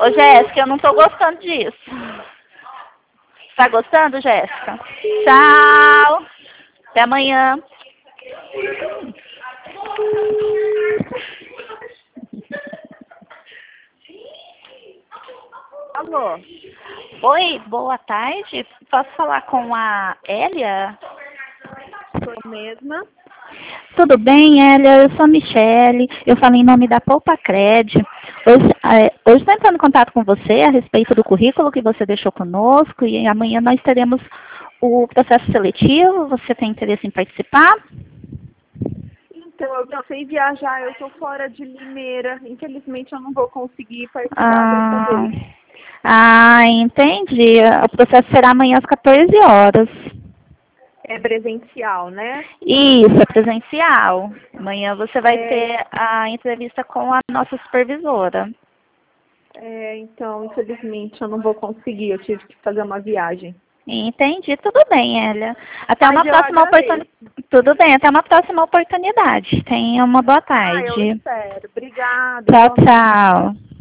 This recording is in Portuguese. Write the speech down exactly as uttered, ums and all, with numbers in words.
Ô, Jéssica, eu não tô gostando disso. Tá gostando, Jéssica? Tchau. Até amanhã. Alô? Oi, boa tarde. Posso falar com a Hélia? Sou mesma. Tudo bem, Hélia? Eu sou a Michele. Eu falo em nome da Poupa Cred. Hoje é, hoje estou entrando em contato com você a respeito do currículo que você deixou conosco e amanhã nós teremos o processo seletivo. Você tem interesse em participar? Então, eu pensei em viajar, eu estou fora de Limeira. Infelizmente, eu não vou conseguir participar dessa Ah, vez. ah, entendi. O processo será amanhã às quatorze horas. É presencial, né? Isso, é presencial. Amanhã você vai É, ter a entrevista com a nossa supervisora. é, então, infelizmente, eu não vou conseguir. Eu tive que fazer uma viagem. Entendi, tudo bem, Hélia. Até Mas uma eu próxima oportunidade. agradeço. Tudo bem, até uma próxima oportunidade. Tenha uma boa Ah, eu tarde. espero. Obrigada, Tchau, igualmente. tchau.